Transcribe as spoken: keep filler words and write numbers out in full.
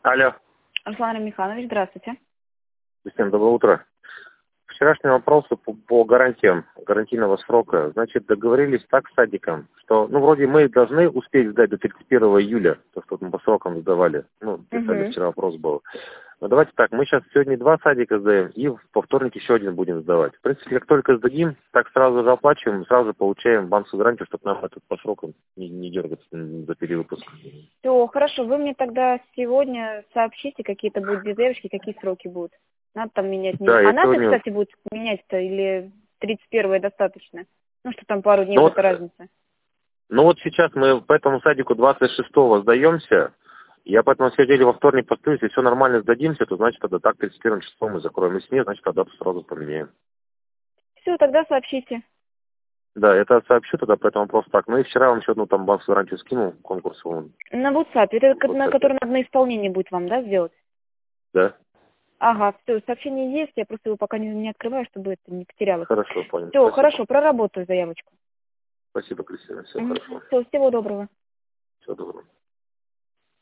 Алло. Руслан Михайлович, здравствуйте. Всем доброе утро. Вчерашний вопрос по, по гарантиям гарантийного срока. Значит, договорились так с садиком, что, ну, вроде мы должны успеть сдать до тридцать первого июля, то, что мы по срокам сдавали. Ну, писали, Угу. вчера вопрос был. Но давайте так, мы сейчас сегодня два садика сдаем, и во вторник еще один будем сдавать. В принципе, как только сдадим, так сразу же оплачиваем, сразу же получаем банковскую гарантию, чтобы нам этот по срокам не, не дергаться за перевыпуск. Все, хорошо, вы мне тогда сегодня сообщите, какие-то будут безделочки, какие сроки будут. Надо там менять. Не... Да, А я надо, сегодня... кстати, будет менять-то или тридцать первое достаточно? Ну, что там пару дней Ну, будет вот, разница. ну вот сейчас мы по этому садику двадцать шестого сдаемся. Я поэтому сегодня во вторник постою, если все нормально сдадимся, то значит тогда так тридцать первым числом мы закроем. Если нет, значит тогда сразу поменяем. Все, тогда сообщите. Да, это сообщу тогда по этому вопросу так. Ну и вчера вам еще одну там банковскую гарантию скинул, конкурсовую. На WhatsApp, это В ко- на WhatsApp. который надо на исполнение будет вам, да, сделать? Да? Ага, все, сообщение есть, я просто его пока не, не открываю, чтобы это не потерялось. Хорошо, понял. Все, Спасибо. хорошо, проработаю заявочку. Спасибо, Кристина. Все хорошо. Все, всего доброго. Всего доброго.